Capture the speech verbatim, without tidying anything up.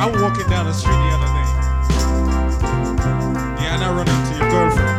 I was walking down the street the other day. Yeah, and I run into your girlfriend.